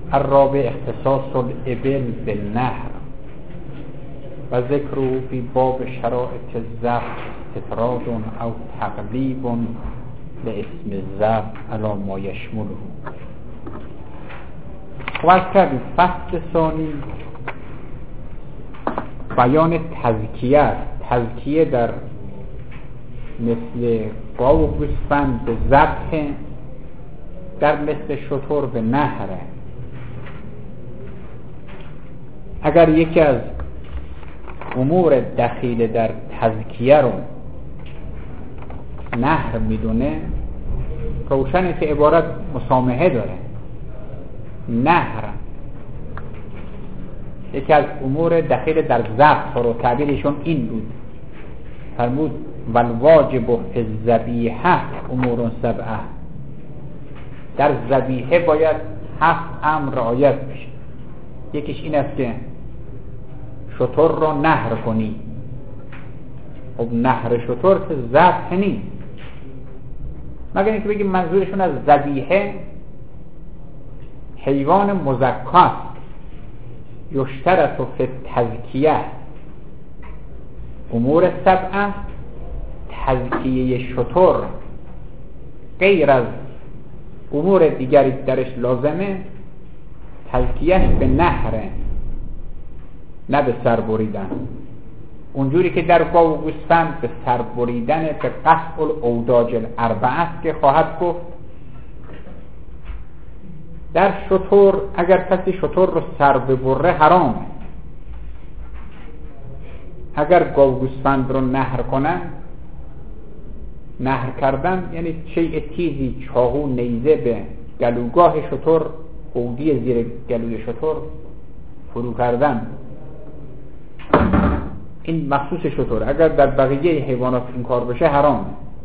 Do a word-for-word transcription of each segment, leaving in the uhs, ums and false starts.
الرابع اختصاص الابل بالنهر و ذکر فی باب شرائط الذبح استطراد او تقلیب به اسم الذبح علی ما یشمله. و کردیم فصل ثانی بیان تزکیه تزکیه در مثل گاو و گوسفند به ذبح، در مثل شتر به نهره. اگر یکی از امور دخیل در تزکیه رو نهر میدونه، روشنه که عبارت مسامحه داره. نهر یکی از امور دخیل در ذبح رو تعبیرشون این بود، فرمود والواجب فی الذبیحه امور سبعه. در ذبیحه باید هفت امر رعایت بشه. یکیش این است که شتر رو نهر کنی. خب نهر شتر که ذبح نیست، مگر اینکه بگیم منظورشون از ذبیحه حیوان مزکا یشترط فی التزکیه امور سبعه. تزکیه شتر غیر از امور دیگری درش لازمه، تزکیهش به نهره، نه به سر بریدن. اونجوری که در گاو و گوسفند به سر بریدن به قطع الاوداج الاربعه است که خواهد گفت، در شتر اگر کسی شتر رو سر ببره حرامه. اگر گاو و گوسفند رو نهر کنن، نهر کردن یعنی شیء تیزی، چاقو، نیزه به گلوگاه شتر، قودی زیر گلوی شتر فرو کردن، این مخصوص شتر. اگر در بقیه حیوانات این کار بشه حرامه.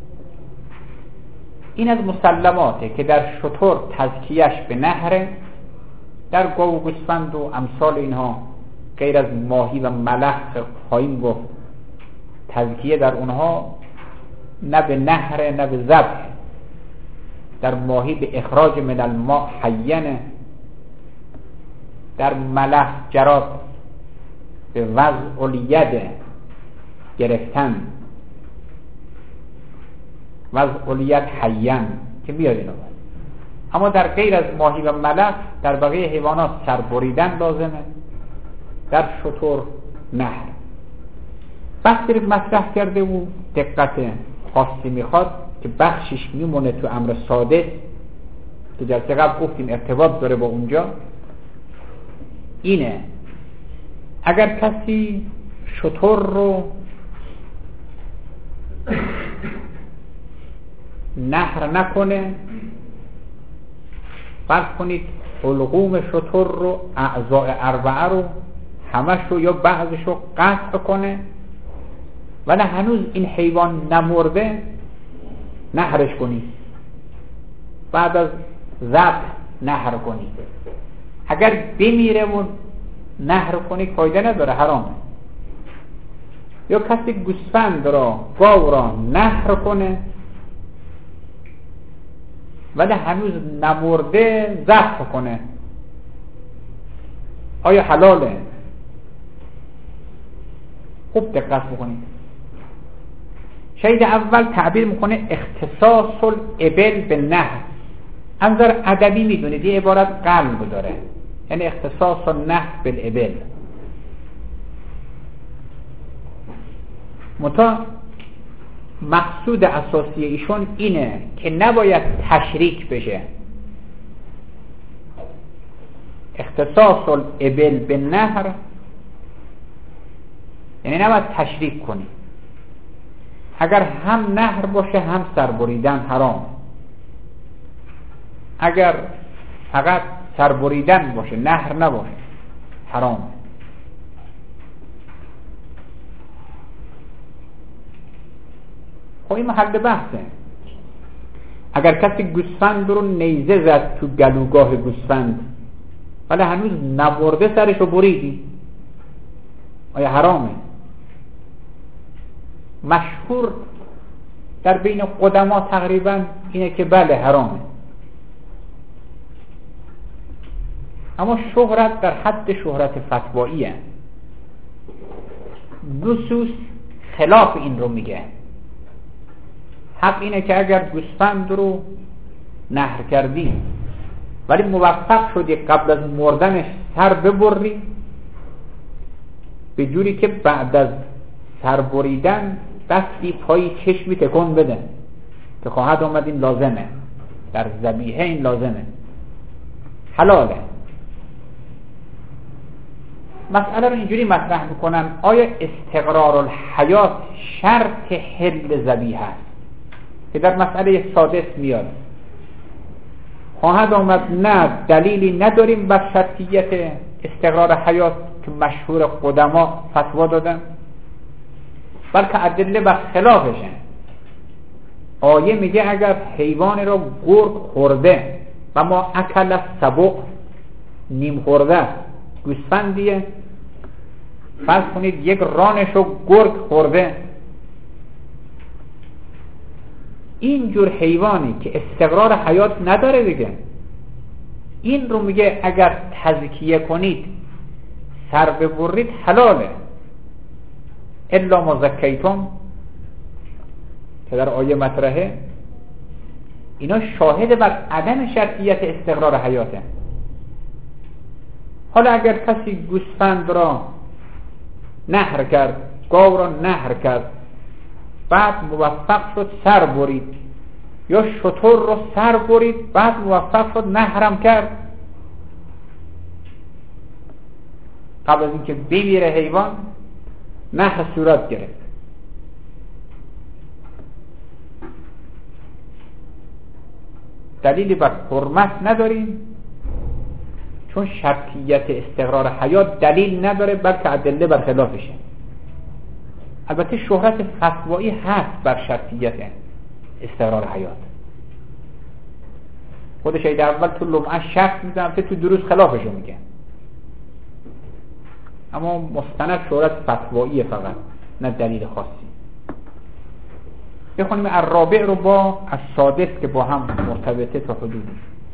این از مسلماته که در شتر تزکیهش به نهره. در گاو و گوسفند و امثال اینها غیر از ماهی و ملخ خواهیم گفت تزکیه در اونها نه به نهره نه به ذبح. در ماهی به اخراج من الماء حینه، در ملخ جراد به وضع الید گرفتن، وضع الید حین که بیاد اینو باید. اما در غیر از ماهی و ملخ در بقیه حیوانات سر بریدن لازمه، در شتر نهر. بحثی رو مطرح کرده و دقت خاصی میخواد که بخشش میمونه تو امر ساده که جلسه قبل گفتیم ارتباط داره با اونجا. اینه اگر کسی شتر رو نهر نکنه، فرض کنید حلقوم شتر رو، اعضاء اربعه رو همش رو یا بعضش رو قطع کنه ولی هنوز این حیوان نمرده، نهرش کنی، بعد از ذبح نهر کنی. اگر بمیره و نهر کنی فایده نداره، حرامه. یا کسی گوسفند را، گاو را نهر کنه ولی هنوز نمرده ذبح کنه، آیا حلاله؟ خوب دقت بکنید. شاید اول تعبیر میکنه اختصاص الابل بالنهر. از نظر ادبی میدونید این عبارت قلب داره، یعنی اختصاص النهر بالابل. متا مقصود اساسی ایشون اینه که نباید تشریک بشه. اختصاص الابل بالنهر یعنی نباید تشریک کنی. اگر هم نهر باشه هم سر بریدن حرام. اگر فقط سر بریدن باشه نهر نباشه حرام. خب این محل بحثه. اگر کسی گوسفند رو نیزه زد تو گلوگاه گوسفند ولی هنوز نبرده سرش رو بریدی، آیا حرامه؟ مشهور در بین قدما تقریبا اینه که بله حرامه. اما شهرت در حد شهرت فتواییه. نصوص خلاف این رو میگه. حق اینه که اگر گوسفند رو نحر کردی ولی موفق شدی قبل از مردنش سر ببری، به جوری که بعد از سر بریدن دستی پای چشمی تکون بده که خواهد آمد این لازمه، در ذبیحه این لازمه، حلاله. مسئله رو اینجوری مطرح میکنن آیا استقرار الحیات شرط حل ذبیحه است؟ که در مسئله سادس میاد خواهد آمد نه دلیلی نداریم بر شرطیت استقرار حیات که مشهور قدما فتوا دادن، بلکه ادله بر خلافشه. آیه میگه اگر حیوان را گرگ خورده و ما اکل سبع نیم خورده گوسفندیه، فرض کنید یک رانش رو گرگ خورده، این جور حیوانی که استقرار حیات نداره دیگه، این رو میگه اگر تزکیه کنید سر ببرید حلاله، الا ما زکیتم که در آیه مطرحه. اینا شاهد بر عدم شرطیت استقرار حیاته. حالا اگر کسی گوسفند را نحر کرد، گاو را نحر کرد، بعد موفق شد سر برید، یا شتر رو سر برید بعد موفق شد نحرم کرد، قبل از اینکه بمیره حیوان نحر صورت گرفت، دلیلی بر حرمت نداریم چون شرطیت استقرار حیات دلیل نداره بلکه ادله بر خلافشه. البته شهرت فتوایی هست بر شرطیت استقرار حیات. خودش ایده اول تو لمعه شرط میزنم تو دروس خلافشو میگه، اما مستند شهرت فتوایی فقط، نه دلیل خاصی. بخونیم الرابع رو با السادس که با هم مرتبطه تا حدودی.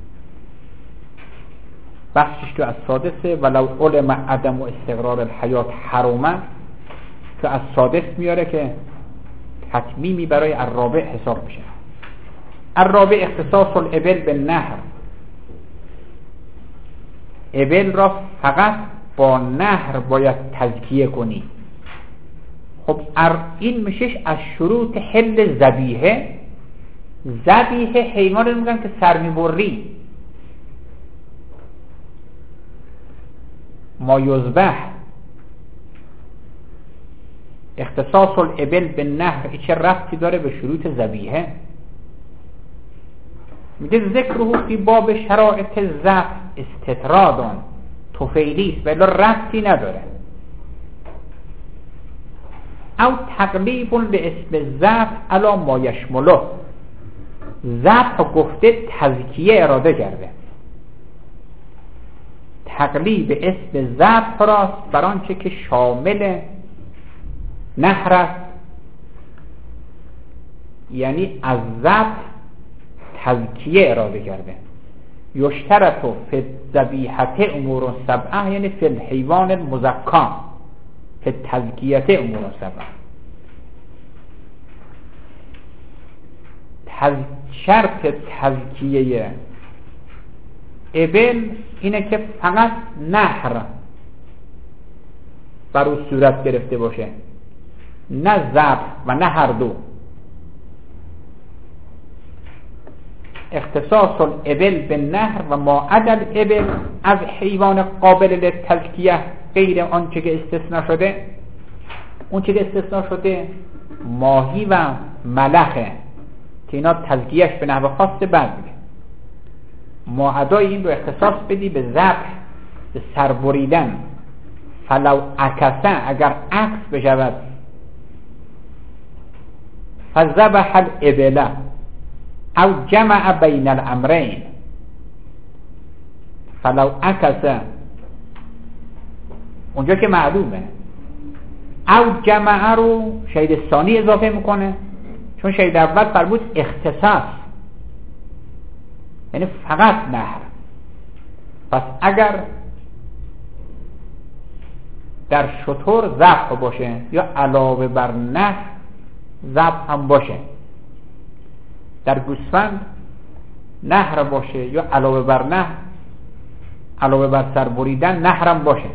بخشش تو السادسه ولو علم عدم و استقرار الحیات حرامه، که السادس میاره که تکمیمی برای الرابع حساب میشه. الرابع اختصاص الابل به نهر، ابل را فقط با نهر باید تزکیه کنی. خب این میشش از شروط حل ذبیحه. ذبیحه حیوان رو میگن که سر میبری، ما یذبح. اختصاص الابل به نهر چه ربطی داره به شروط ذبیحه؟ میگه ذکره فی باب شرائط ذبح استطرادان طفیلیست، ولی ربطی نداره. او تقلیب به اسم ذبح علی ما یشمله، ذبح گفته تزکیه اراده کرده، تقلیب اسم ذبح راست بر آنچه که شامل نهر است، یعنی از ذبح تزکیه اراده کرده. یشترط فی الذبیحه امور سبعه، یعنی فی الحیوان المزکا، فی تزکیه امور سبعه. تز... شرط تزکیه ابل اینه که فقط نهر بر او صورت گرفته باشه، نه ذبح و نه هر دو. اختصاص الابل به نهر و ما عدا الابل از حیوان قابل للتزکیه غیر آنچه که استثناء شده. اون چه که استثناء شده ماهی و ملخه که اینا تزکیهش به نحو خاص بعد میگه. ما عدای این رو اختصاص بدی به ذبح، به سر بریدن. فلو عکسه، اگر عکس بشود، فذبح الابل او جمع بین الامرین. فلو عکسه اونجا که معلومه، او جمع رو شهید ثانی اضافه میکنه، چون شهید اول فرمود اختصاص، یعنی فقط نهر. پس اگر در شتر ذبح باشه یا علاوه بر نحر ذبح هم باشه، در گوسفند نحر باشه یا علاوه بر نحر، علاوه بر سر بریدن نحر هم باشه،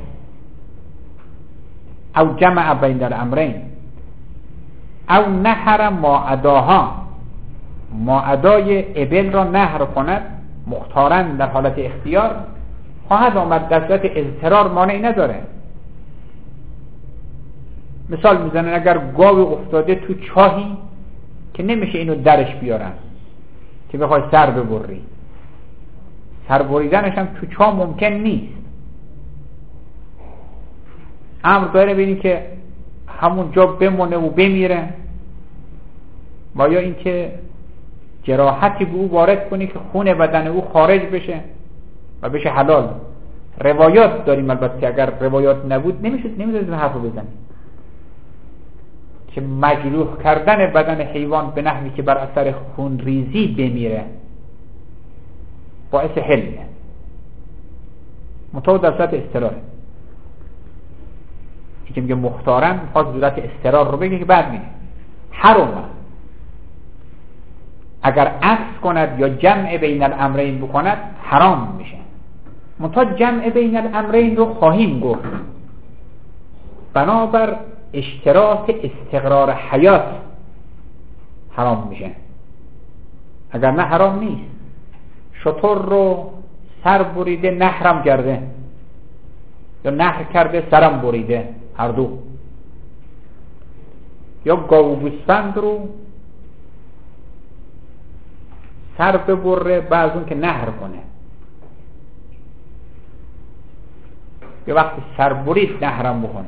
او جمع بین الامرین، او نحر ما عداها، ما عدای ابل را نحر کند مختارن در حالت اختیار، خواهد آمد در صورت اضطرار مانعی نداره. مثال میزنن اگر گاوی افتاده تو چاهی که نمیشه اینو درش بیارن که بخوای سر ببری، سر بریدنش هم تو چاه ممکن نیست، امر داره ببینی که همون جا بمونه و بمیره، و یا اینکه جراحتی به او وارد کنی که خون بدن او خارج بشه و بشه حلال. روایات داریم، البته اگر روایات نبود نمیشد نمیدونید این حرفو بزنید که مجروح کردن بدن حیوان به نحوی که بر اثر خون ریزی بمیره باعث حله، مطابق در صورت استراره. که میگه مختارن خواست صورت استرار رو بگه که بعد میگه حرمه اگر عکس کند یا جمع بین الامرین بکند حرام میشه. منتها جمع بین الامرین رو خواهیم گفت، بنابر اشتراط استقرار حیات حرام میشه، اگر نه حرام نیست. شتر رو سر بریده نحرم کرده یا نحر کرده سرم بریده، هر دو. یا گاو گوسفند رو سر ببره بعض اون که نحر کنه، یا وقتی سر برید نحرم بکنه،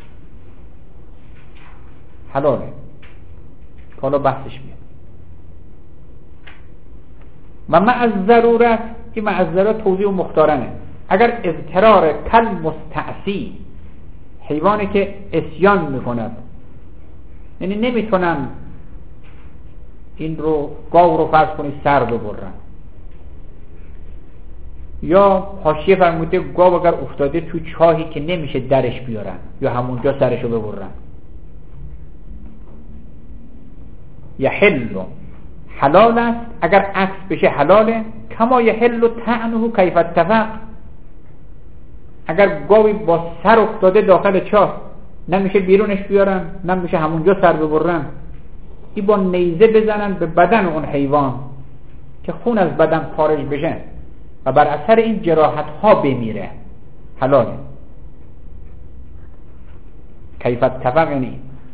حلاله. حالا بحثش میاد. و مع الضرورت، این مع الضرورت توضیح و مختارنه. اگر اضطرار کل مستعصی، حیوانی که عصیان میکند، یعنی نمیتونن این رو گاو رو فرض کنی سر ببرن، یا حاشیه فرموده گاو اگر افتاده تو چاهی که نمیشه درش بیارن یا همونجا سرشو ببرن، یحل حلال است اگر عکس بشه حلاله، کما یحل طعنه کیف اتفق. اگر گاوی با سر افتاده داخل چاه نمیشه بیرونش بیارن، نمیشه همونجا سر ببرن، این با نیزه بزنن به بدن اون حیوان که خون از بدن خارج بشه و بر اثر این جراحت ها بمیره، حلاله. کیف اتفق یعنی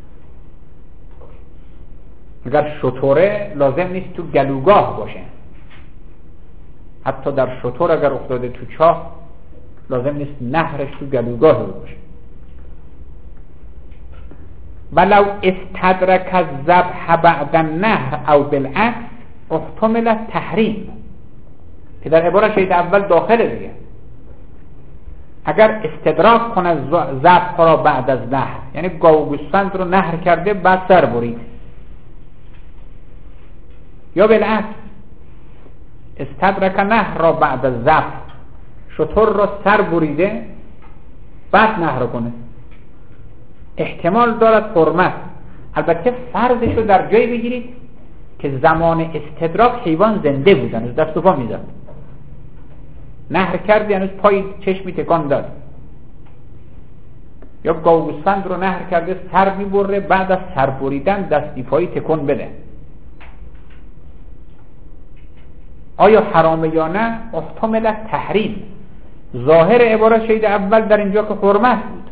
اگر شتره لازم نیست تو گلوگاه باشه، حتی در شتر اگر افتاده تو چاه لازم نیست نهرش تو گلوگاه باشه. ولو استدرک الذبح بعد النهر او بالعکس احتمل تحریم، که در عبارت شاید اول داخله دیگه. اگر استدراک کنه ذبح را بعد از نهر، یعنی گاو و گوسفند رو نهر کرده بعد سر برید، یا بالعکس استدرک نهر را بعد از ذبح، شتر را سر بریده بعد نهر کنه، احتمال دارد حرمت. البته فرضش رو در جایی بگیرید که زمان استدراک حیوان زنده بودن، از دست و پا میزد، نهر کرد یعنی پای چشمی تکان داد، یا گاو گوسفند رو نهر کرده سر میبره بعد از سر بریدن دستی پایی تکون بده. آیا حرامه یا نه؟ احتمال تحریم. ظاهر عبارت شاید اول در اینجا که حرمت بود،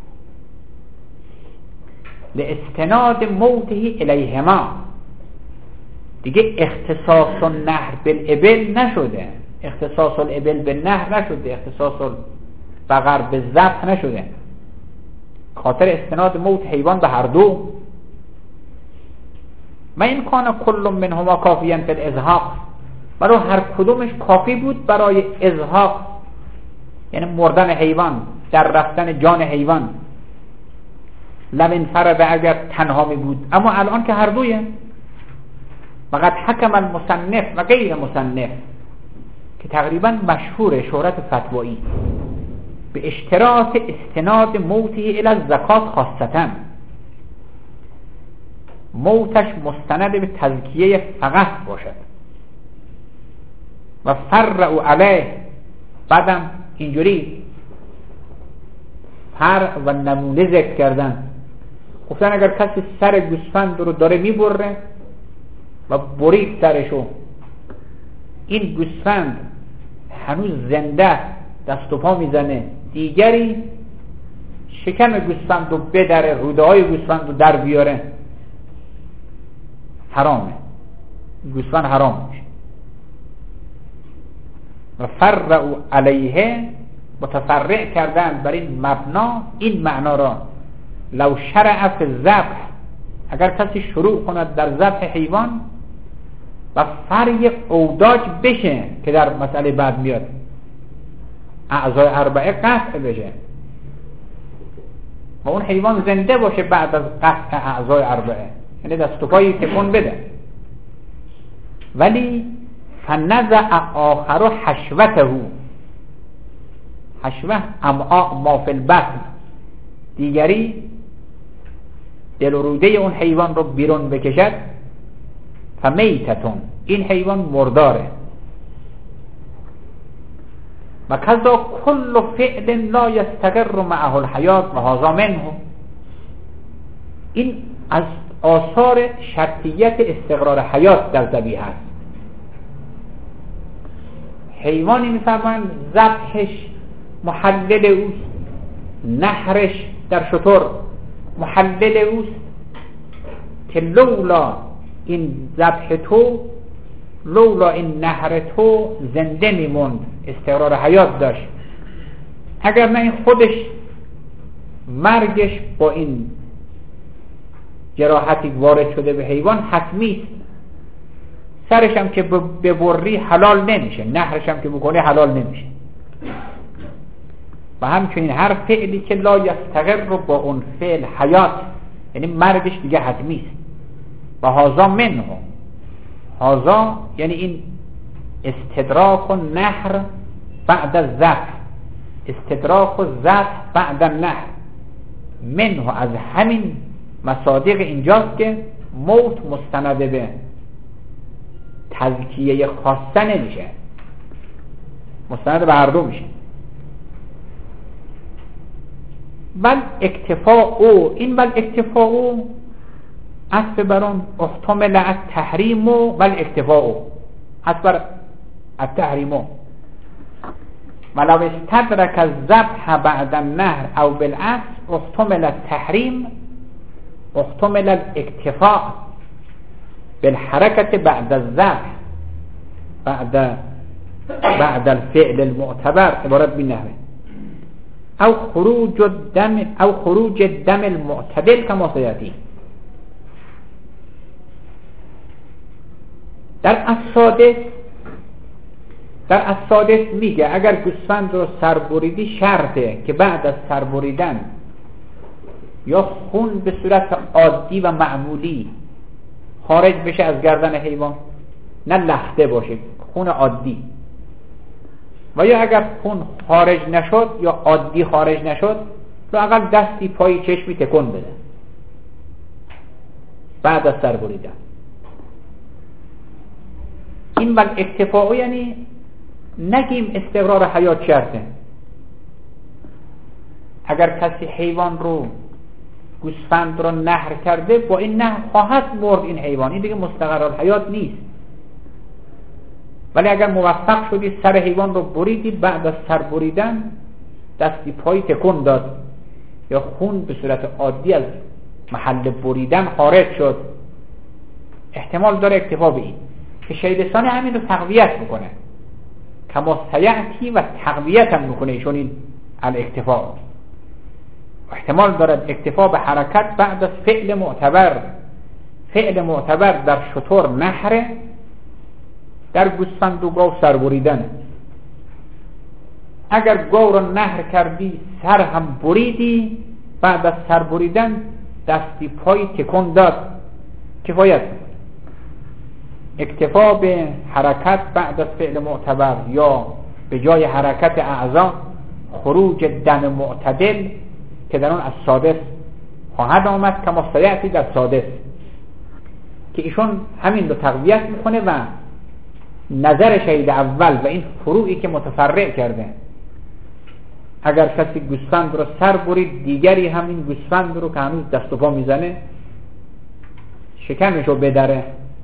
لاستناد موته الیهما، دیگه اختصاص النهر بالابل نشده، اختصاص الابل به نهر نشده، اختصاص البقر به ذبح نشده، خاطر استناد موت حیوان به هر دو. ما این کان کل منهما کافیاً فی الازهاق، برای هر کدومش کافی بود برای ازهاق، یعنی مردن حیوان، در رفتن جان حیوان. لو انفرد اگر تنها می بود، اما الان که هر دویه. وقد حکم المصنف و غیر مصنف، که تقریبا مشهور شهرت فتوایی به اشتراط استناد موته الی الزکات خاصتا، موتش مستند به تزکیه فقط باشد و فرع علیه، بعدم اینجوری فرع و نمونه ذکر کردن، گفتن اگر کسی سر گوسفند رو داره میبره و برید سرشو، این گوسفند هنوز زنده دست و پا میزنه، دیگری شکم گوسفند رو بدره، روده های گوسفند رو در بیاره، حرامه، گوسفند حرام میشه. و فرع علیه، متفرع کردن بر این مبنا این معنا را، لو شرع فی الذبح، اگر کسی شروع کند در ذبح حیوان و فرع اوداج بشه که در مسئله بعد میاد، اعضای اربعه قطع بشه و اون حیوان زنده باشه بعد از قطع اعضای اربعه، یعنی دست و پایی تکون بده، ولی فنزع آخر حشوته، حشوه امعاء ما فی البطن، دیگری دل و روده اون حیوان رو بیرون بکشد، فمیتتون، این حیوان مرداره. و کذا کل فعل لا یستقر معه الحیات و هذا منه، این از آثار شرطیت استقرار حیات در ذبیحه است. حیوانی میفرمایند ذبحش محلل اوست، نحرش در شتر محلل اوست، که لولا این ذبح تو، لولا این نحر تو زنده میموند، استقرار حیات داشت، اگر نه این خودش مرگش با این جراحتی وارد شده به حیوان حتمی است، سرش هم که ببری حلال نمیشه، نحرش هم که بکنی حلال نمیشه. و همچنین هر فعلی که لا یستقر رو با اون فعل حیات، یعنی مرگش دیگه حتمی است. و هازا منه، هازا یعنی این استدراک و نحر بعد از ذبح، استدراک و ذبح بعد النحر، منه از همین مصادیق اینجاست که موت مستند به تزکیه خاصه نمیشه، مستند به هر دو میشه. بل اکتفاء او، این بل اکتفاء او عطف بر اون احتمل التحریم و بل اکتفاء او عطف بر التحریم ولو استدرک الذبح بعد النهر او بالعکس احتمل التحریم احتمل الاکتفاء بالحركة بعد الذبح بعد بعد الفعل المعتبر عبارت بالنحو او خروج الدم او خروج الدم المعتدل كما سيأتي. در السادس در السادس میگه اگر گوسفند رو سر بریدی شرطه که بعد از سر بریدن یا خون به صورت عادی و معمولی خارج بشه از گردن حیوان، نه لخته باشه، خون عادی، و یا اگر خون خارج نشد یا عادی خارج نشد لااقل دستی پایی چشمی تکون بده بعد از سر بریدن. این بل اکتفاء یعنی نگیم استقرار حیات شرطه. اگر کسی حیوان رو گوسفند رو نحر کرده با این نحر خواهد مرد این حیوان، این دیگه مستقر حیات نیست. ولی اگر موفق شدی سر حیوان رو بریدی، بعد از سر بریدن دستی پایی تکون داد یا خون به صورت عادی از محل بریدن خارج شد، احتمال داره اکتفا به این که شیدستان همین رو تقویت میکنه، کما سیعتی و تقویت هم میکنه ایشون این الاکتفا. احتمال دارد اکتفا به حرکت بعد از فعل معتبر. فعل معتبر در شتر نحره، در گوسفند و گاو سر بریدن. اگر گاو رو نحر کردی سر هم بریدی، بعد از سر بریدن دستی پای تکون داد، کفایت. اکتفا به حرکت بعد از فعل معتبر یا به جای حرکت اعضا خروج دم معتدل که در اون از سادس خواهد آمد که مستیعتی در سادس، که ایشون همین رو تقویت میکنه و نظر شهید اول و این فروعی که متفرع کرده، اگر کسی گوسفند رو سر برید دیگری همین گوسفند رو که هنوز دست و پا میزنه شکمش رو بدره،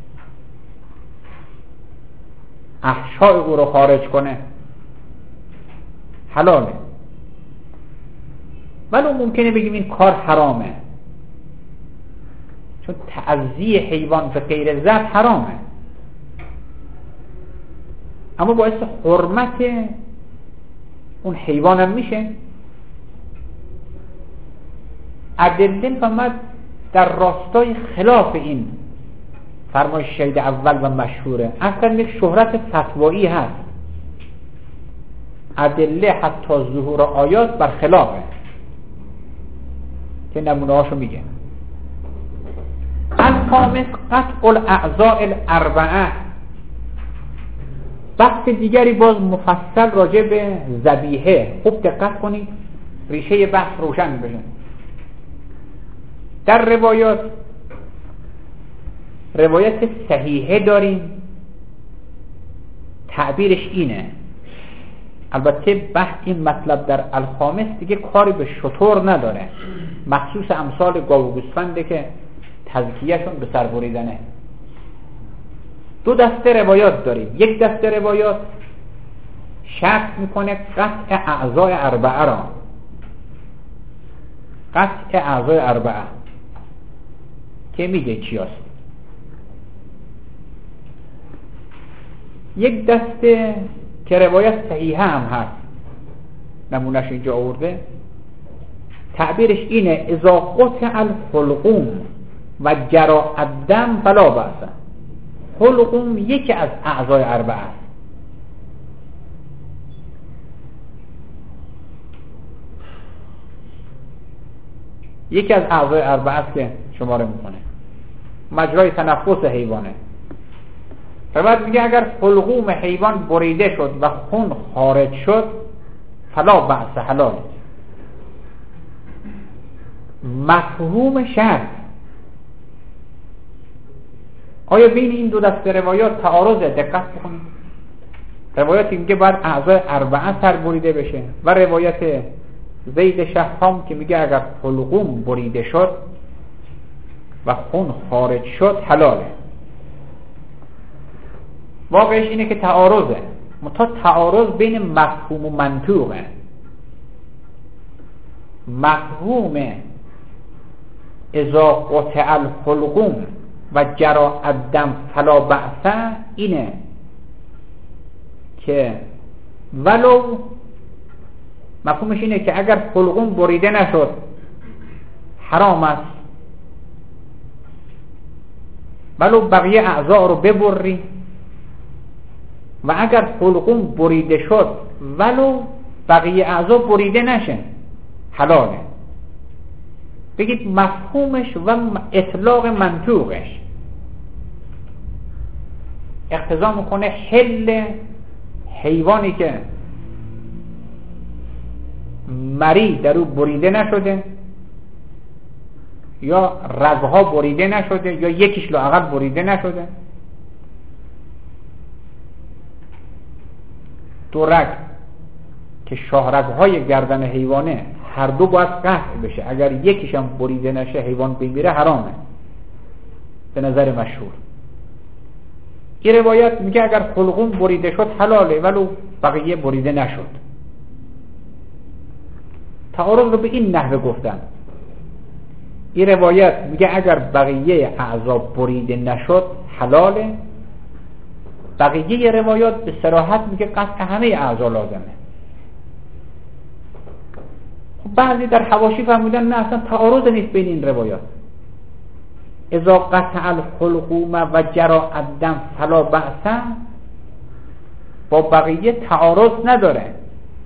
احشاء او رو خارج کنه، حلاله. ولی ممکنه بگیم این کار حرامه، چون تعزیه حیوان به غیر ذات حرامه، اما باعث حرمت اون حیوان هم میشه. ادله فهمد در راستای خلاف این فرمایش شهید اول و مشهوره، اصلا یک شهرت فتوایی هست، ادله حتی ظهور آیات بر خلافه که نمونه هاشو میگه. الخامس قطع الاعضاء الاربعه، بحث دیگری باز مفصل راجع به ذبیحه. خوب دقت کنید ریشه بحث روشن بشه. در روایات روایت صحیحه داریم تعبیرش اینه، البته بحث این مطلب در الخامس دیگه کاری به شتر نداره، مخصوص امثال گاو و گوسفنده که تزکیهشون به سر بریدنه. دو دسته روایات داریم. یک دسته روایات شرط میکنه قطع اعضای اربعه را، قطع اعضای اربعه که میگه چی هست. یک دسته که روایت صحیحه هم هست، نمونهش اینجا آورده، تعبیرش اینه اذا قطع الحلقوم و جراء الدم فلا بأس. حلقوم یکی از اعضای اربعه است. یکی از اعضای اربعه است که شماره میکنه، مجرای تنفس حیوانه. روایت میگه اگر حلقوم حیوان بریده شد و خون خارج شد فلا بأس، حلال. مفهوم شرط، آیا بین این دو دسته روایات تعارضه؟ دقت بکنید. روایتی میگه باید اعضای اربعه سر بریده بشه و روایت زید شهام که میگه اگر حلقوم بریده شد و خون خارج شد حلاله. واقعش اینه که تعارضه، متا تعارض بین مفهوم و منطوقه. مفهوم اذا قطع الحلقوم و جراء الدم فلا بأس اینه که ولو، مفهومش اینه که اگر حلقوم بریده نشد حرام است، ولو بقیه اعضا رو ببری، و اگر حلقوم بریده شد ولو بقیه اعضا بریده نشه حلاله. بگید مفهومش و اطلاق منطوقش اقتضا میکنه حل حیوانی که مری در او بریده نشده یا رگها بریده نشده یا یکیش لااقل بریده نشده، دو رگ که شاهرگهای گردن حیوانه هر دو باید قطع بشه، اگر یکیش هم بریده نشه حیوان بمیره حرامه به نظر مشهور. این روایت میگه اگر حلقوم بریده شد حلاله ولو بقیه بریده نشد. تعارض رو به این نحوه گفتن. این روایت میگه اگر بقیه اعضا بریده نشد حلاله، بقیه روایات به صراحت میگه قطع همه اعضا لازمه. بعضی در حواشی فرمودن نه اصلا تعارض نیست بین این روایات. اذا قطع الحلقوم و جراء الدم فلا بأس با بقیه تعارض نداره.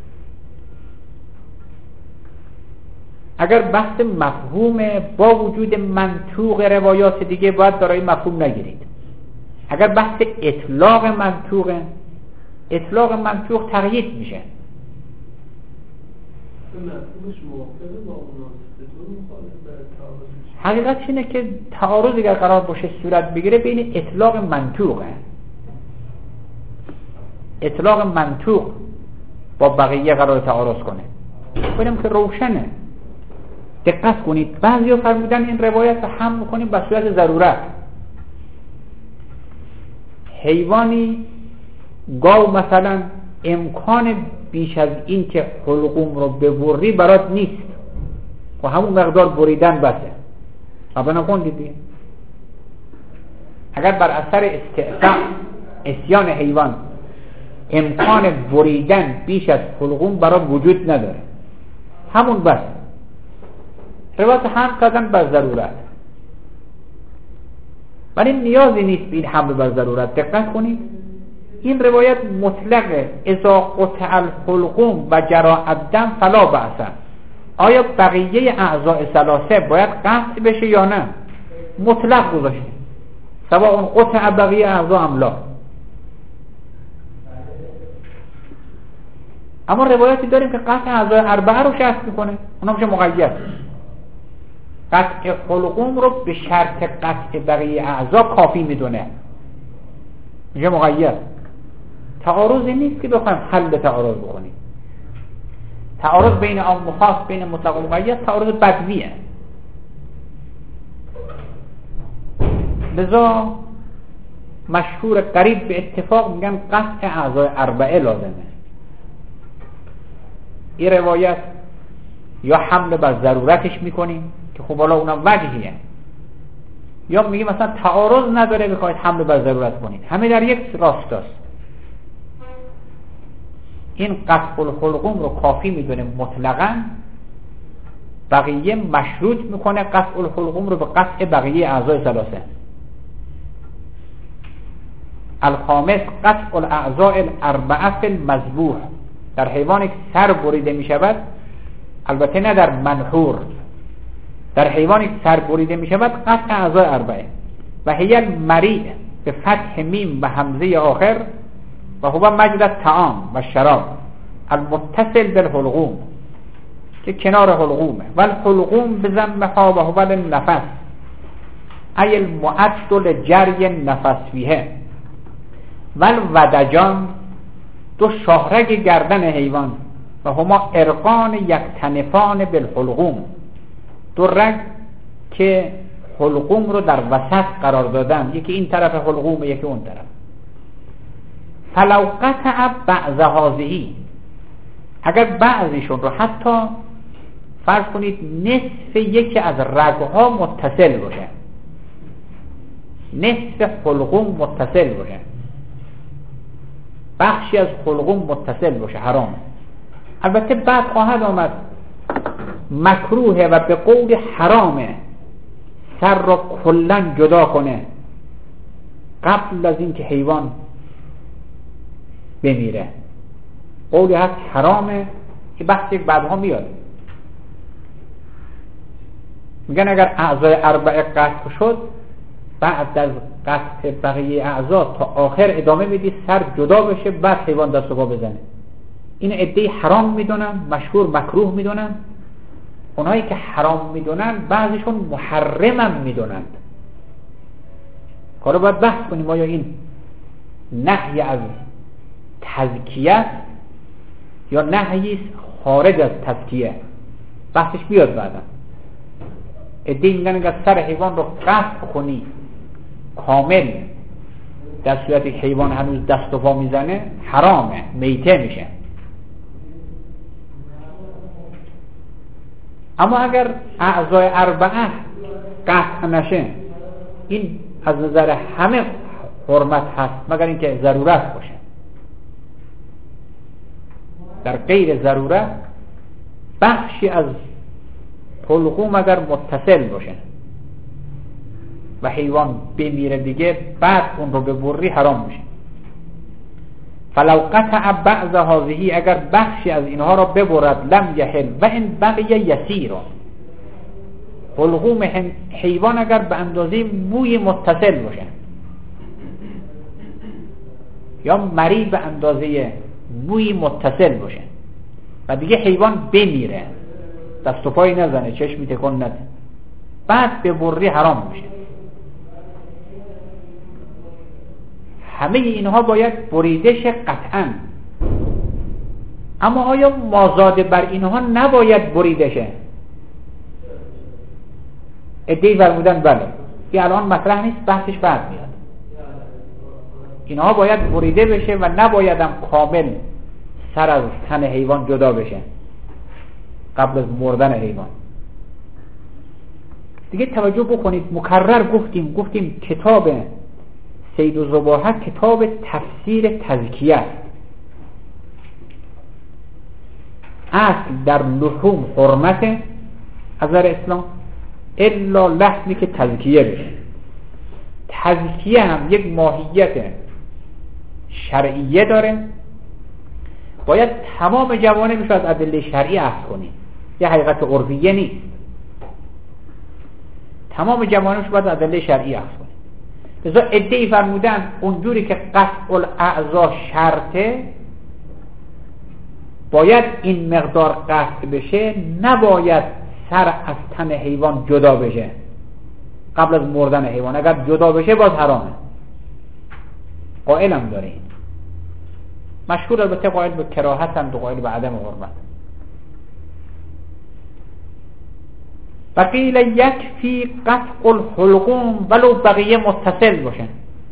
اگر بحث مفهوم با وجود منطوق روایات دیگه باید برای مفهوم نگیرید. اگر بحث اطلاق منطوقه، اطلاق منطوق تقیید میشه. حقیقت اینه که تعارض اگر قرار باشه صورت بگیره بین اطلاق منطوقه، اطلاق منطوق با بقیه قرار تعارض کنه. ببینیم که روشنه. دقت کنید، بعضیا فرمودن این روایت رو حمل کنیم به صورت ضرورت. حیوانی گاو مثلا امکان بیش از این که حلقوم رو ببری برات نیست و همون مقدار بریدن بسه. ابا نکن دیدی، اگر بر اثر استعفاء اسیان حیوان امکان بریدن بیش از حلقوم برات وجود نداره، همون بس. روایت حمل کردن بر ضرورت، ولی نیازی نیست به این حمل بر ضرورت. دقت کنید، این روایت مطلقه. اذا قطع الحلقوم و جرى الدم فلا بأس. آیا بقیه اعضاء ثلاثه باید قطع بشه یا نه؟ مطلق گذاشته، سواء قطع بقیه اعضا ام لا. اما روایتی داریم که قطع اعضای اربعه رو شرط میکنه، اونا میشه مقید. قطع حلقوم رو به شرط قطع بقیه اعضا کافی میدونه، میشه مقید. تعارضی نیست که بخوایم حل تعارض بکنیم. تعارض بین عام و خاص، بین مطلق و مقید، تعارض بدویه. لذا مشهور قریب به اتفاق میگن قطع اعضای اربعه لازمه. این روایت یا حمل بر ضرورتش میکنیم که خب حالا اونم وجهیه، یا میگیم مثلا تعارض نداره بخواید حمل بر ضرورت کنید، همه در یک راست است. این قطع الحلقوم رو کافی میدونه مطلقاً، بقیه مشروط میکنه قطع الحلقوم رو به قطع بقیه اعضای ثلاثه. الخامس قطع الاعضاء الاربعه فی المذبوح. در حیوانی که سر بریده میشود، البته نه در منحور، در حیوانی که سر بریده میشود قطع اعضای اربعه. و هی المریء به فتح میم و همزه آخر، و هو مجد الطعام و شراب المتصل بالحلقوم، که کنار حلقومه. و الحلقوم بضمها و هو النفس ای المعد لجری نفس فیه. و الودجان دو شاهرگ گردن حیوان، و هما ارقان یکتنفان بالحلقوم، دو رگ که حلقوم رو در وسط قرار دادن، یکی این طرف حلقوم یکی اون طرف. فلو قطع بعض هذه، اگر بعضیشون رو حتی فرض کنید نصف یکی از رگها متصل باشه، نصف حلقوم متصل باشه، بخشی از حلقوم متصل باشه، حرامه. البته بعد خواهد آمد مکروهه و به قول حرامه سر را کلن جدا کنه قبل از این که حیوان بمیره. قولی هست حرامه که بحث یک بعدها میاد. میگن اگر اعضای اربعه قطع شد، بعد از قطع بقیه اعضا تا آخر ادامه بدی سر جدا بشه، بعد حیوان دست و پا بزنه. این عده‌ای حرام میدونن، مشهور مکروه میدونن. اونایی که حرام میدونن بعضیشون محرمم میدونن. کارو باید بحث کنیم آیا این نهی از تزکیه یا نهی خارج از تزکیه، بحثش بیاد بعدا. عده‌ای میگن اگر سر حیوان رو قطع کنی کامل در صورتی که حیوان هنوز دست و پا میزنه حرامه، میته میشه. اما اگر اعضای اربعه قطع نشه، این از نظر همه حرمت هست مگر اینکه ضرورت باشه. در غیر ضرورت بخشی از حلقوم اگر متصل باشه و حیوان بمیره دیگه، بعد اون رو ببری حرام میشه. فلو قطع بعض هذه، اگر بخشی از اینها را ببرد، لم یحل و ان بقی یسیر. حلقوم حیوان اگر به اندازه موی متصل باشه، یا مری به اندازه موی متصل باشه و دیگه حیوان بمیره، دست و پایی نزنه، چشمی تکون نده، بعد به بری حرام میشه. همه اینها باید بریده شه قطعا. اما آیا مازاد بر اینها نباید بریده شه؟ ادعی فرمودن بله، این الان مطرح نیست، بحثش بعد میاد. اینها باید بریده بشه و نباید هم کامل سر از تن حیوان جدا بشه قبل از مردن حیوان. دیگه توجه بکنید، مکرر گفتیم گفتیم کتاب صید و ذباحه کتاب تفسیر تزکیه است. اصل در لحوم حرمت از نظر اسلام الا لحمی که تزکیه بشه. تزکیه هم یک ماهیت شرعیه داره، باید تمام جوانبش از ادله شرعی اخذ کنیم، یه حقیقت عرفیه نیست. تمام جوانبش باید از ادله شرعی اخذ کنیم. لذا ادعی فرمودن اونجوری که قطع الاعضا شرطه باید این مقدار قطع بشه، نباید سر از تن حیوان جدا بشه قبل از مردن حیوان. اگر جدا بشه باز حرامه. قائلم داره این مشهور، البته قائل به کراهت هم، دو قائل به عدم حرمت. و قیل یکفی قطع الحلقوم ولو بقیه متصل باشه.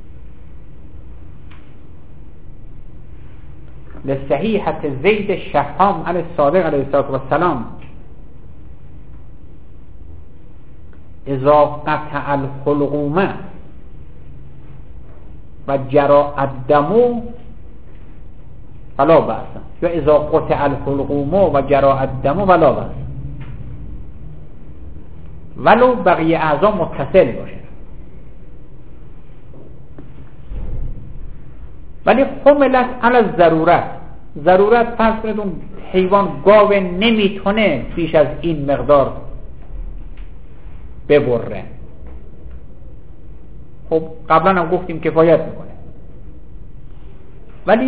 لصحیحت زید شهام علی الصادق علیه السلام اذا قطع الحلقوم و جرى الدم فلا بأس، یا اذا قطع الحلقوم و جرى الدم ولا بأس، ولو بقیه اعضا متصل باشه. ولی حملت علی الضرورت، ضرورت فرض کنید اون حیوان گاوه نمیتونه بیش از این مقدار ببره. خب قبلا هم گفتیم کفایت میکنه، ولی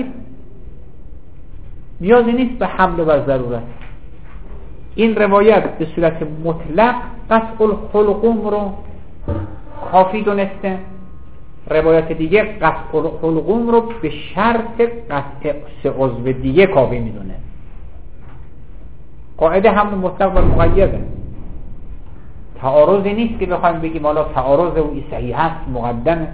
نیازی نیست به حمل بر ضرورت. این روایت به صورت مطلق قطع الحلقوم رو کافی دونسته، روایت دیگه قطع الحلقوم رو به شرط قطع سه عضو دیگه کافی میدونه. قاعده حمل مطلق و مقیده، تعارضی نیست که بخوایم بگیم حالا تعارض و صحیح هست مقدمه.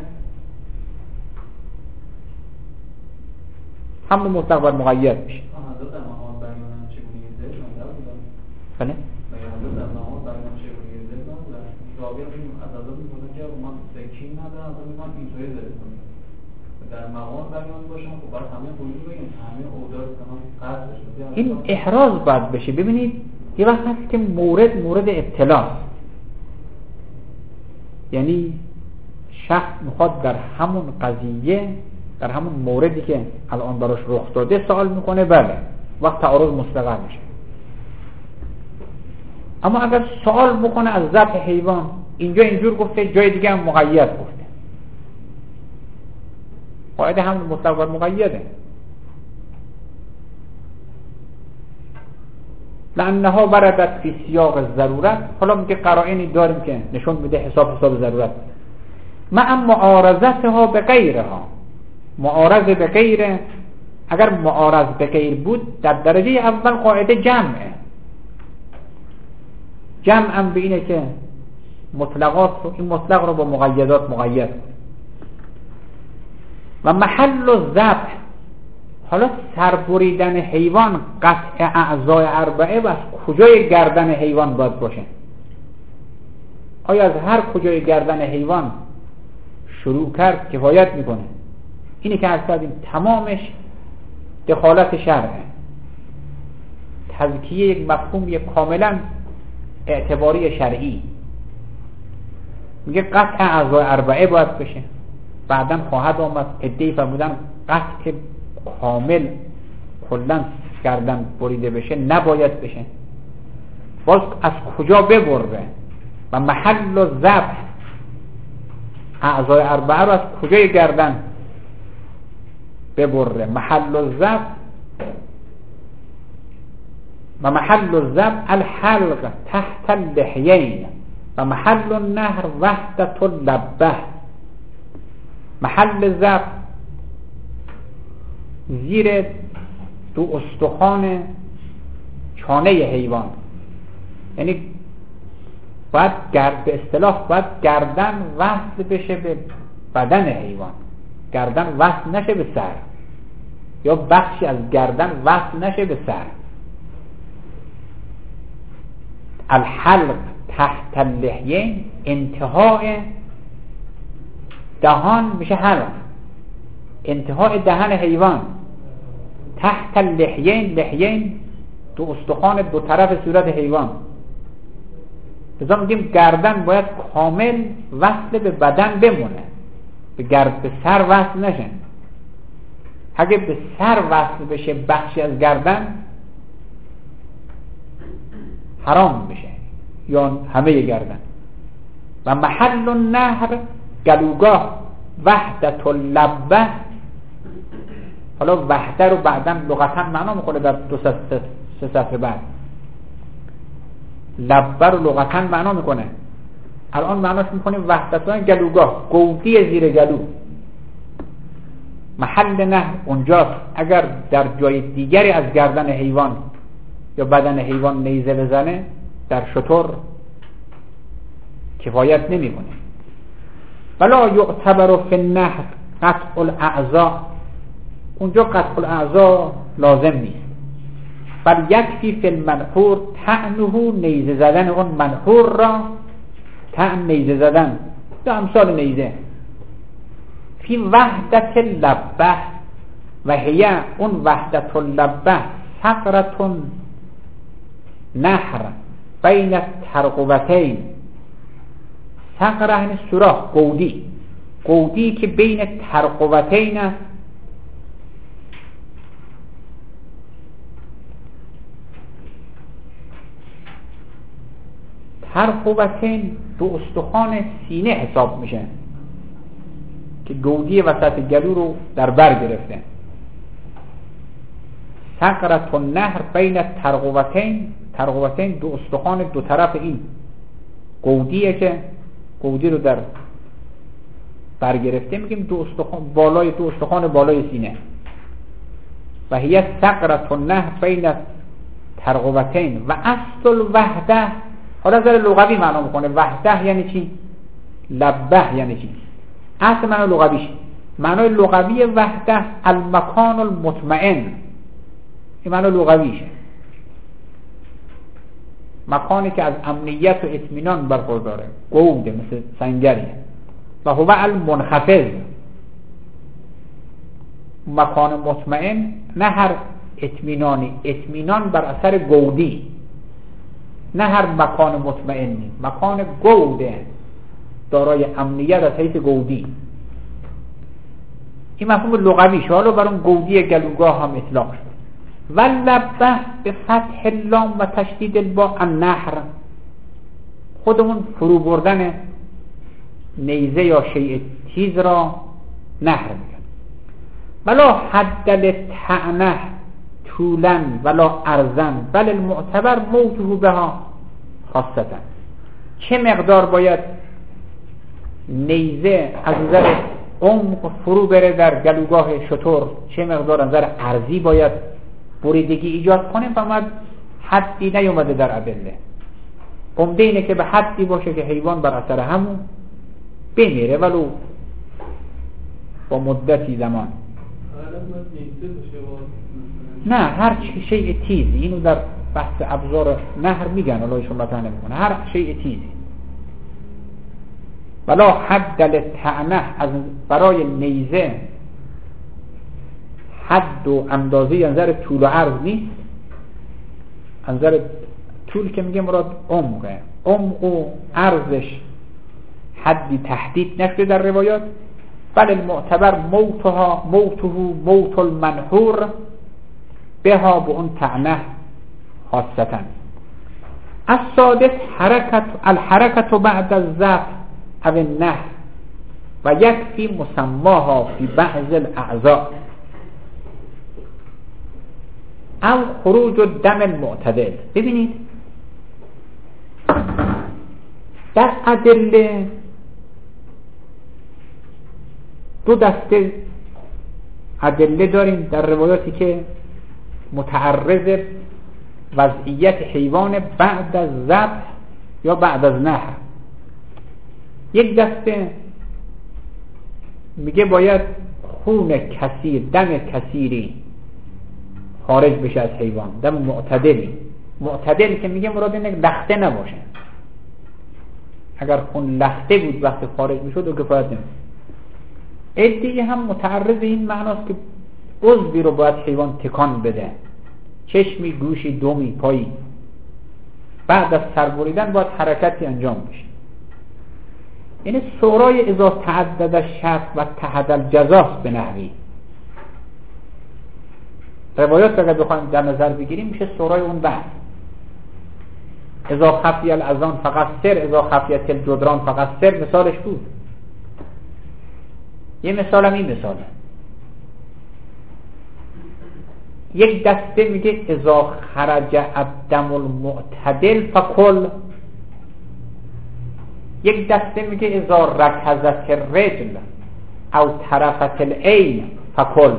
حمل مطلق و مقید میشه. بله؟ این احراز باید بشه. ببینید یه وقت هست که مورد مورد ابتلاست، یعنی شخص میخواد در همون قضیه، در همون موردی که الان براش رخ داده سوال میکنه، بله وقت تعارض مستقر میشه. اما اگر سوال بکنه از ذبح حیوان، اینجا اینجور گفته جای دیگه هم مقید گفته، قاعده همون مطلق و مقیده. لانها وردت فی سیاق ضرورت. حالا میگه قرائنی داریم که نشون میده حساب حساب ضرورت، مع معارضتها به غیرها. معارض به غیره، اگر معارض به غیر بود در درجه اول قاعده جمعه. جمع هم به اینه که مطلقات رو، این مطلق رو با مقیدات مقید. و محل الذبح، حالا سربریدن حیوان قطع اعضای اربعه و از کجای گردن حیوان باید باشه؟ آیا از هر کجای گردن حیوان شروع کرد کفایت میکنه؟ اینی که عرض کردیم تمامش دخالت شرعه. تزکیه یک مفهوم یک کاملا اعتباری شرعی. میگه قطع اعضای اربعه باید بشه، بعداً خواهد آمد ادعی فرمودن قطع کامل کلن گردن بریده بشه نباید بشه. باز از کجا ببره؟ و محل و ذبح، اعضای اربعه رو از کجای گردن ببره. محل الذبح و محل الذبح الحلق تحت اللحیین و محل النهر وحدت اللبه. محل ذبح زیر دو استخوان چانه حیوان، یعنی باید گرد به اصطلاح باید گردن وصل بشه به بدن حیوان، گردن وصل نشه به سر، یا بخشی از گردن وصل نشه به سر. الحلق تحت اللحیین، انتهای دهان میشه حلق، انتهای دهن حیوان. تحت اللحیین، لحیین دو استخوان دو طرف صورت حیوان. لذا میگیم گردن باید کامل وصل به بدن بمونه، به گرد به سر وصل نشه. اگه به سر وصل بشه بخشی از گردن حرام میشه، یا همه گردن. و محل النهر گلوگاه وحدت اللبه. حالا وحده رو بعداً لغتاً معنا میکنه در دو سه صفحه بعد. لبه رو لغتاً معنا میکنه، الان معناش میکنیم وحدتان گلوگاه، گودی زیر گلو. محل نهر اونجاست. اگر در جای دیگری از گردن حیوان یا بدن حیوان نیزه بزنه در شتر کفایت نمیکنه. ولا یعتبر فی النهر قطع الاعضاء، اونجا قطع الاعضاء لازم نیست. بل یکفی فی المنحور طعنه، نیزه زدن اون منحور را، طعن نیزه زدن یا امثال نیزه. فی وحدت اللبه و هی اون وحدت اللبه ثغرتون نهر بین الترقوتین. ثغره یعنی سوراخ، گودی، گودی که بین ترقوتین است. ترقوتین دو استخوان سینه حساب میشه که گودی وسط گلو رو در بر گرفته. ثغرة النهر بین ترقوتین، ترقوتین دو استخوان دو طرف این گودیه که گودی رو در بر گرفته، میگیم دو استخوان بالای دو استخوان بالای سینه. و هی ثغرة النهر بین ترقوتین و اصل الوحده. حالا ذره لغوی معنا میکنه. وحده یعنی چی؟ لبه یعنی چی؟ اصل معنی لغویش، معنای لغوی وحده المکان المطمئن، این معنی لغویشه، مکانی که از امنیت و اطمینان برخورداره، گوده مثل سنگریه. و هو المنخفض، مکان مطمئن، نه هر اطمینانی، اطمینان بر اثر گودی، نه هر مکان مطمئنی، مکان گوده دارای امنیت از حیث گودی. این مفهوم لغویش. حالا بر اون گودی گلوگاه هم اطلاق شد. و لبه به فتح اللام و تشدید الباء النهر، خودمون فرو بردن نیزه یا شیء تیز را نهر میگن. ولا حد للطعنه طولا ولا عرضا بل المعتبر موته بها خاصتا. چه مقدار باید نیزه از نظر عمق فرو بره در گلوگاه شتر، چه مقدار از نظر عرضی باید بریدگی ایجاد کنیم؟ فرمود حدی نیومده در ادله. عمده اینه که به حدی باشه که حیوان بر اثر همون بمیره ولو با مدتی زمان. نه، هر شیء تیزی، اینو در بحث ابزار نهر میگن، حالا ایشون مطرح نمیکنه، هر شیء تیزی. ولا حد للطعنه، از برای نیزه حد و اندازه نظر طول و عرض نیست. نظر طول که میگه مراد عمقه، عمق و عرضش حدی تحدید نشده در روایات. بل المعتبر موتها موته موت المنحور بها به اون طعنه خاصتا. السادس حرکت الحرکت بعد الذبح او النهر و یکفی مسماها فی بعض الاعضاء. او خروج و دم معتدل. ببینید در ادله دو دسته ادله داریم در روایاتی که متعرض وضعیت حیوان بعد از ذبح یا بعد از نحر. یک دسته میگه باید خون کثیر، دم کثیری خارج بشه از حیوان، دم معتدلی. معتدل که میگه مراد اینه لخته نباشه. اگر خون لخته بود وقتی خارج میشد و کفایت نمیشه. عده‌ای هم متعرض این معناست که عضوی رو باید حیوان تکان بده، چشمی، گوشی، دمی، پایی. بعد از سر بریدن باید حرکتی انجام بشه. این سورای اذا تعدد الشرط و تحد الجزاست به نحوی. روایات اگر بخوایم در نظر بگیریم میشه سورای اون بحث. اذا خفی الاذان فقط سر، اذا خفیت الجدران فقط سر مثالش بود. یه مثال هم این مثاله. یک دسته میگه اذا خرج الدم المعتدل فکل، یک دسته میگه اذا رکزت الرجل او طرفت العین فکل.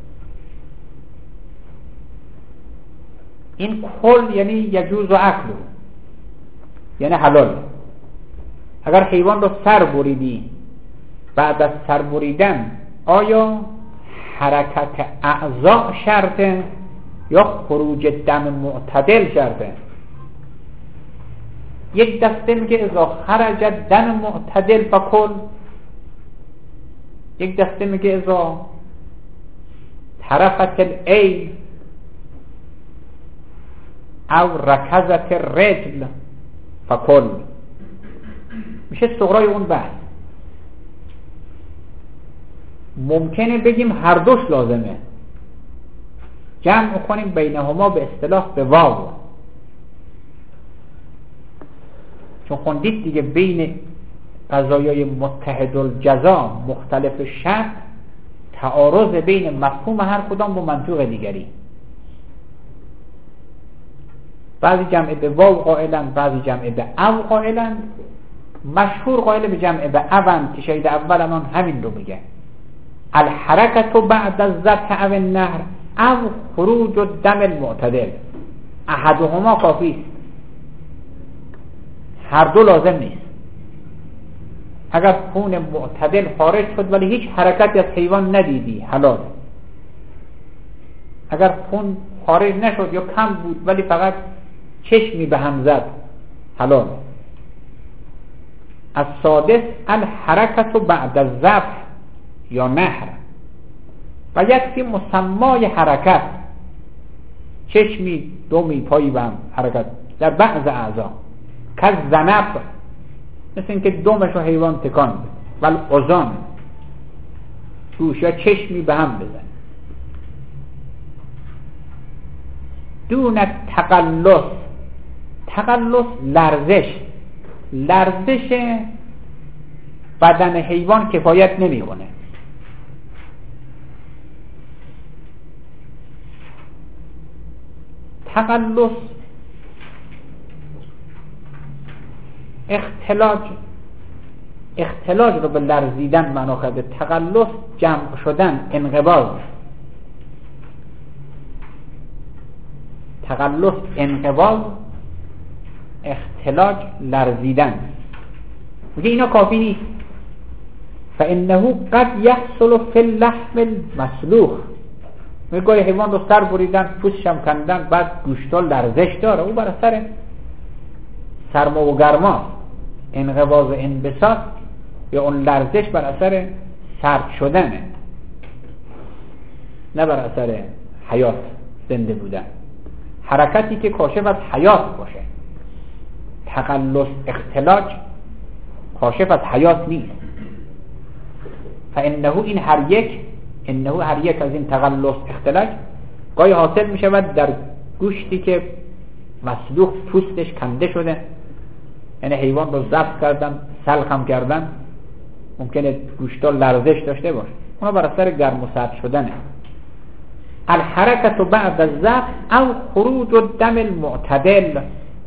این کل یعنی یجوز و اکل، یعنی حلال. اگر حیوان رو سر بریدی، بعد از سر بریدن آیا حرکت اعضاء شرطه یا خروج دم معتدل شرطه؟ یک دسته میگه اذا خرج دم معتدل فکل، یک دسته میگه اذا طرفت العین او رکزت الرجل فکل. میشه صغرای اون بحث. ممکنه بگیم هر دوش لازمه، جمع کنیم بینهما به اصطلاح به واو، چون خوندید دیگه بین قضایای متحد الجزا مختلف شرط تعارض بین مفهوم هر کدام با منطوق دیگری. بعضی جمع به واو قائلن، بعضی جمع به او قائلن. مشهور قائل به جمع به اوند که شهید اول آن همین رو میگه، الحرکت بعد از ذبح او النهر او خروج الدم المعتدل. احدهما کافی است، هر دو لازم نیست. اگر خون معتدل خارج شد ولی هیچ حرکتی از حیوان ندیدی حلال. اگر خون خارج نشد یا کم بود ولی فقط چشمی به هم زد حلال. السادس الحرکت بعد از ذبح یا نحر و یکفی مسمای حرکت، چشمی، دمی، پایی به هم حرکت در بعض اعضا که زنب، مثل اینکه دمش و حیوان تکان بده، ول اذان، گوش یا چشمی به هم بزن. دون تقلص، تقلص لرزش، لرزش بدن حیوان کفایت نمیکنه. تقلص اختلاج، اختلاج رو به لرزیدن معنا کرده. تقلص جمع شدن، انقباض. تقلص انقباض، اختلاج لرزیدن. میگه اینا کافی نیست. فانه قد یحصل فی اللحم المسلوخ، میگه گاهی حیوان رو سر بریدن، پوستش هم کندن، بعد گوشتا لرزش داره. او بر اثر سرما و گرما، انقباض و انبساط، یا اون لرزش بر اثر سرد شدنه، نه بر اثر حیات، زنده بودن. حرکتی که کاشف از حیات باشه. تقلص اختلاج کاشف از حیات نیست. فانه این هر یک، انه هر یک از این تقلص اختلاج گاهی حاصل می شود در گوشتی که مسلوخ، پوستش کنده شده، یعنی حیوان رو ذبح کردن، سلخ هم کردن، ممکنه گوشتا لرزش داشته باشه. اونا بر اثر گرم و سرد شدنه. الحرکت بعد الذبح او خروج الدم المعتدل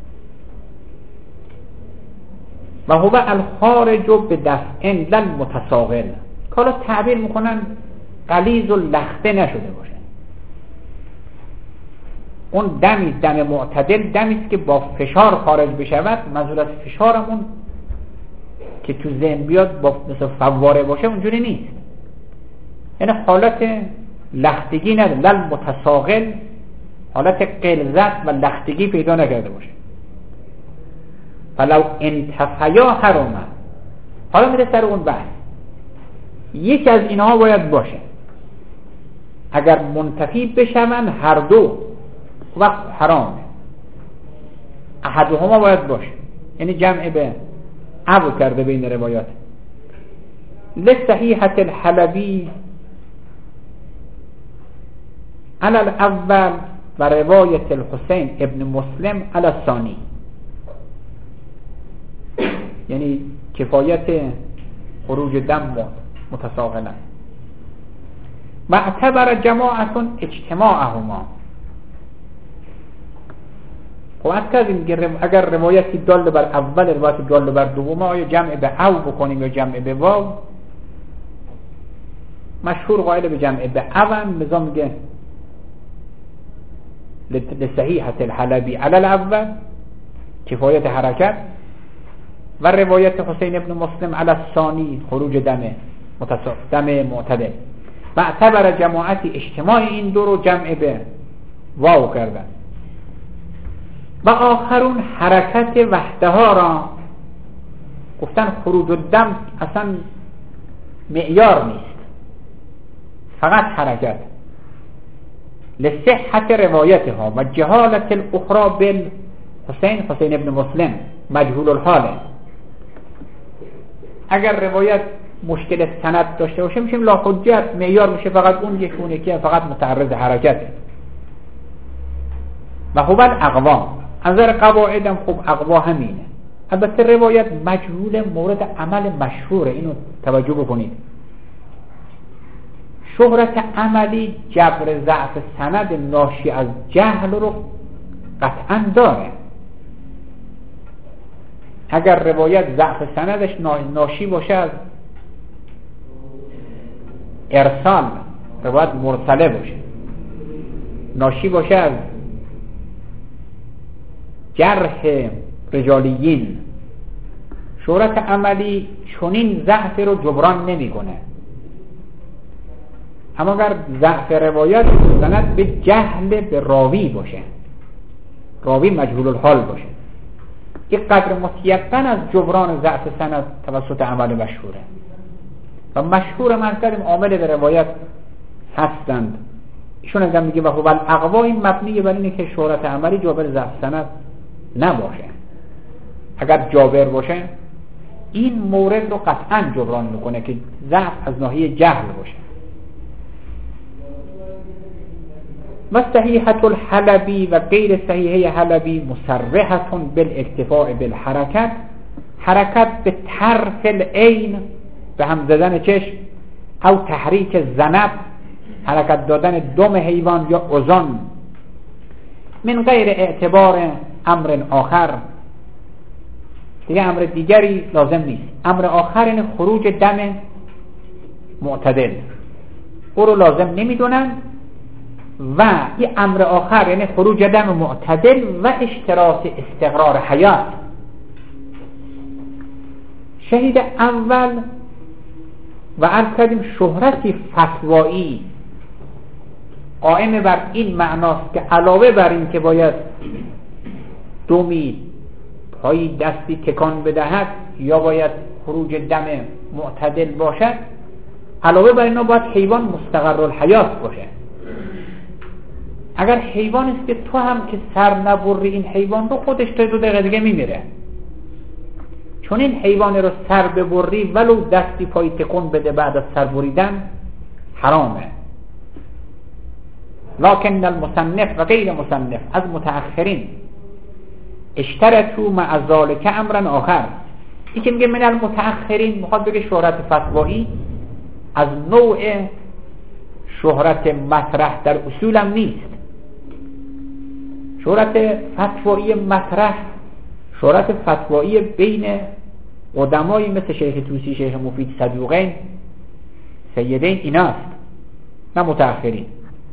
و هو الخارج بدفع لا المتساغل. که حالا تعبیر میکنن غلیظ و لخته نشده باشه. اون دمی دم معتدل دمی است که با فشار خارج بشود. منظور از فشارمون که تو ذهن بیاد با مثل فواره باشه اونجوری نیست، یعنی حالت لختگی نداره، لل متساغل، حالت غلظت و لختگی پیدا نکرده باشه. فلو انتفیا حرمه. حالا میره سر اون بحث، یک از اینها باید باشه. اگر منتفی بشون هر دو وقت حرامه. احدهما باید باشه، یعنی جمع به ابو کرده بین روایات. لصحیحة الحلبی علی الاول و روایت الحسین ابن مسلم علی الثانی، یعنی کفایت خروج دم متساغلا. و اعتبر جماعت اجتماعهما. خب از کردیم اگر روایتی دال بر اول روایت دال بر دوم، آیا جمع به او بکنیم یا جمع به واو؟ مشهور قائل به جمع به او هم نظام میگه لصحیحة الحلبی علی الاول کفایت حرکت، و روایت حسین ابن مسلم علی الثانی خروج دم متصاف دم معتدل. و اعتبر جماعتی اجتماع این دو رو جمع به واو کردن. و آخرون حرکت وحده ها را گفتن خروج الدم اصلا معیار نیست، فقط حرکت. لصحت روایتها و جهالت الاخرى بالحسین حسین ابن مسلم مجهول الحاله. اگر روایت مشکل سند داشته باشه میشه لا حجت، معیار میشه فقط اون یک اونه که فقط متعرض حرکته. و هو الاقوا، از نظر قواعدم خب اقوا همینه. البته روایت مجهول مورد عمل مشهوره، اینو توجه بکنید. شهرت عملی جبر ضعف سند ناشی از جهل رو قطعا داره. اگر روایت ضعف سندش ناشی باشه از ارسال، روایت مرسله باشه، ناشی باشه از جرح رجالیین، شهرت عملی چنین ضعف رو جبران نمیکنه. اما اگر ضعف روایت سند به جهل به راوی باشه، راوی مجهول الحال باشه، یک قدر متیقن از جبران ضعف سند توسط عمل مشهوره. و مشهور من کردیم عامل به روایت هستند. ایشون هم میگه و هو الاقوا، این مبنی بر اینه که شهرت عملی جابر ضعف سند نباشه. اگر جابر باشه این مورد رو قطعا جبران میکنه که ضعف از ناحیه جهل باشه. و صحیحة الحلبی و غیر صحیحه حلبی مصرحة بالاکتفاء بالحرکت، حرکت به طرف العین، به هم زدن چشم، او تحریک زنب، حرکت دادن دم حیوان یا اذن، من غیر اعتبار امر آخر، دیگه امر دیگری لازم نیست. امر آخر این خروج دم معتدل، او رو لازم نمیدونن. و این امر آخر یعنی خروج دم معتدل و اشتراط استقرار حیات. شهید اول و عرض کردیم شهرتی فتوایی قائم بر این معناست که علاوه بر این که باید دومی پای دستی تکان بدهد یا باید خروج دم معتدل باشد، علاوه بر اینا باید حیوان مستقر الحیات باشه. اگر حیوان است که تو هم که سر نبری این حیوان رو، خودش تا دو دقیقه دیگه میمیره. چون این حیوان رو سر ببری ولو دستی پای تکون بده بعد از سر بریدن حرامه. لکن المصنف و غیر مصنف از متأخرین اشترطوا مع ذلك امرا آخر. این که میگه من المتأخرین میخواد بگه شهرت فتوایی از نوع شهرت مطرح در اصولم نیست. شهرت فتوایی مطرح، شهرت فتوایی بین قدمایی مثل شیخ طوسی، شیخ مفید، صدوقین، سیدین، ایناست، نه متأخرین.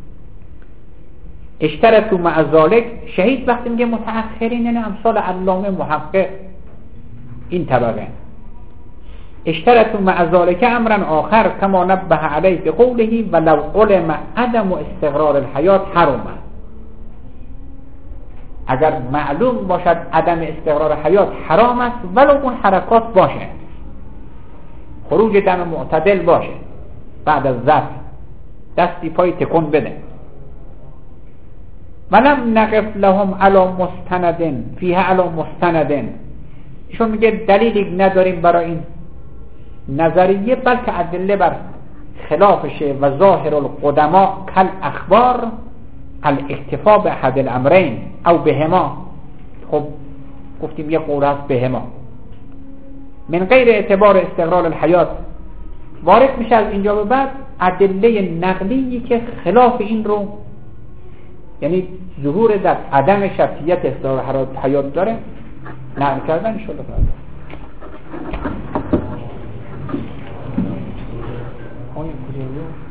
اشترطوا مع ذلک، شهید وقتی میگه متأخرین یعنی امثال علامه محقق این طبقه. اشترطوا مع ذلک امرا آخر کما نبه علیه بقوله ولو علم عدم استقرار الحیات حرم. اگر معلوم باشد عدم استقرار حیات حرام است، ولو اون حرکات باشه، خروج دم معتدل باشه، بعد از ضبط دستی پای تکون بده. ولم نقف لهم علی مستندن فیها علی مستندن، ایشون میگه دلیلی نداریم برای این نظریه، بلکه ادله بر خلافشه و ظاهر القدماء کل اخبار الاکتفا به احد الامرین او بهما. خب گفتیم یه قول است بهما، من غیر اعتبار استقرار الحیات وارد میشه از اینجا به بعد ادله نقلی که خلاف این رو، یعنی ظهور در عدم شرطیت استقرار حیات داره، نقل کردن ان شاء الله.